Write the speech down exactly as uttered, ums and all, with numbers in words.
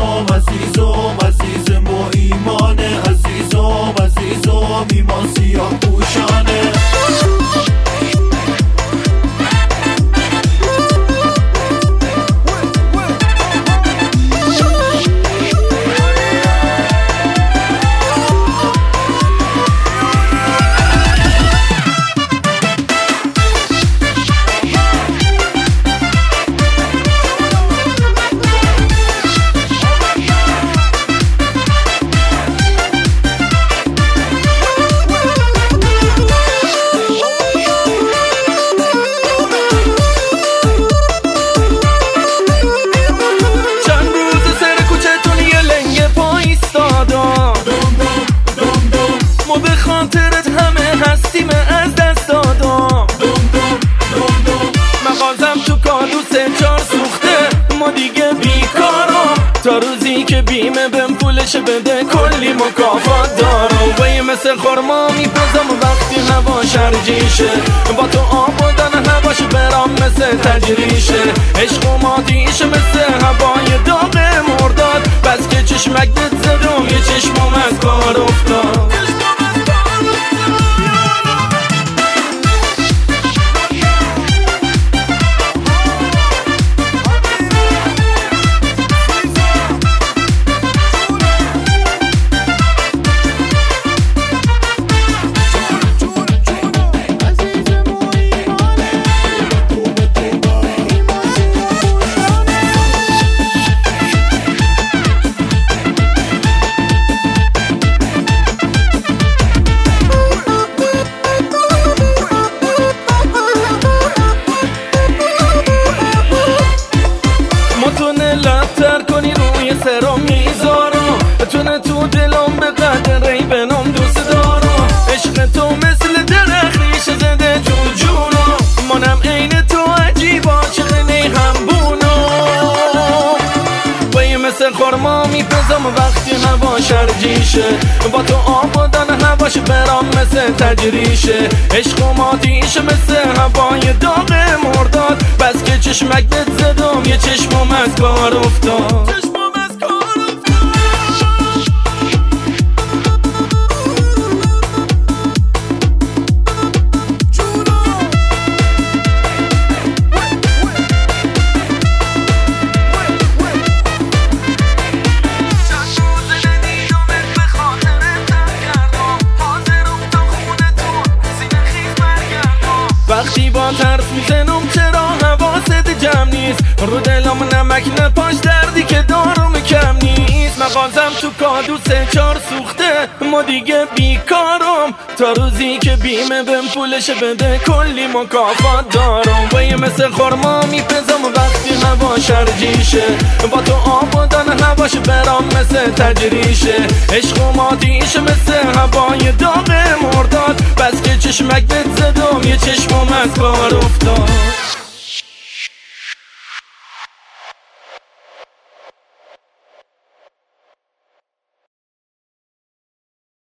عزیزم عزیزم عزیزم و ایمان عزیزم عزیزم ایمان سیاه پوشانه از دست دادم مغازم تو کادو سه چار سوخته ما دیگه بیکارم تا روزی که بیمه بهم پولش بده کلی مکافات دارم وی مثل خورما میپزم وقتی هوا شرجیشه با تو آب بودن هواش برام مثل تجریشه عشق و مادیشه مثل هوای داغ مرداد بس که چشمک دت زدم یه چشمم از کار افتاد لبتر کنی روی سرم میذارم بتونه تو دلم به قدر ری بنام دوست دارم عشق تو مثل درخت ریشه زده تو جونم منم عین تو عجیب عاشق نیهمبونم وی مثل خورما میپزم وقتی هوا شرجیشه با تو آب بودن هواش برام مثل تجریشه عشق و مادیشه مثل هوای داغ مرداد بس که چشمک دت زدم یه چشمم از کار افتاد وقتی با ترس میزنم چرا حواست جمع نیست رو دلم نمک نپاش دردی که دارم کم نیست مغازم تو کادو سه چار سوخته ما دیگه بیکارم تا روزی که بیمه بهم پولش بده کلی مکافات دارم وی مثل خورما میپزم وقتی هوا شرجیشه با تو آب بودن هواش برام مثل تجریشه عشق و مادیشه مثل هوای داغ مرداد بس که چشمک دت زدم یه چشمم از کار افتاد